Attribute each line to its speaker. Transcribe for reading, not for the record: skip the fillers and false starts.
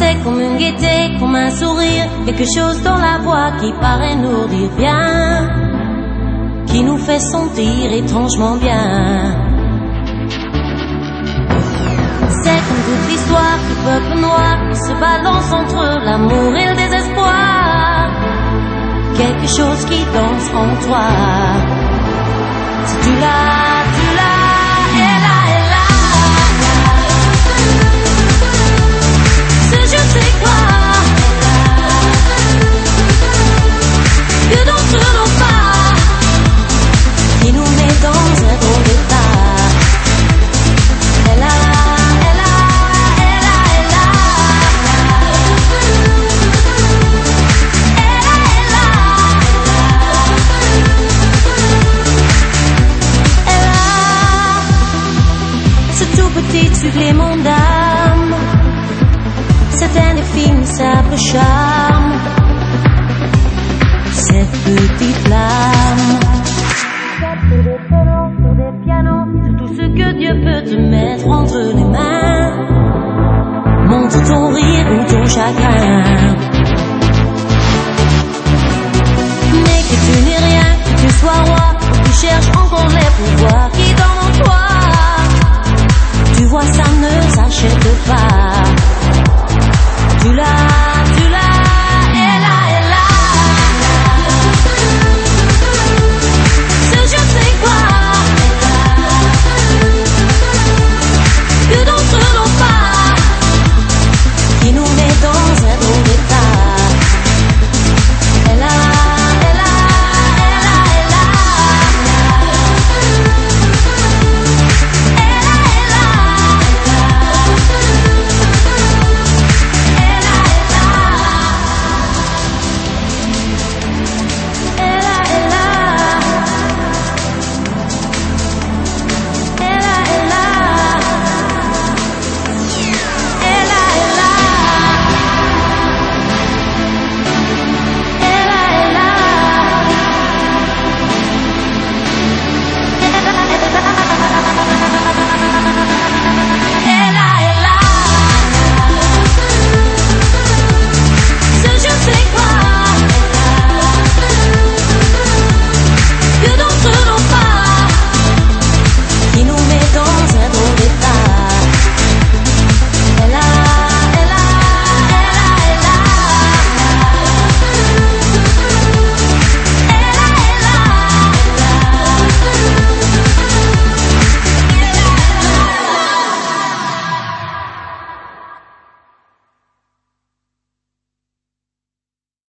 Speaker 1: C'est comme une gaieté, comme un sourire, quelque chose dans la voix qui paraît nous dire bien, qui nous fait sentir étrangement bien. C'est comme toute l'histoire du peuple noir qui se balance entre l'amour et le désespoir, quelque chose qui danse en toi. Si tu l'as, elle a. C'est je sais quoi, que d'entre nos pas, qui nous met dans un drôle d'état. Elle a. Petit supplément d'âme, cet indéfinissable charme, cette petite flamme. Sur des violons, sur des pianos, sur tout ce que Dieu peut te mettre entre les mains. Montre ton rire ou ton chagrin, mais que tu n'es rien, que tu sois roi, que tu cherches encore les pouvoirs qui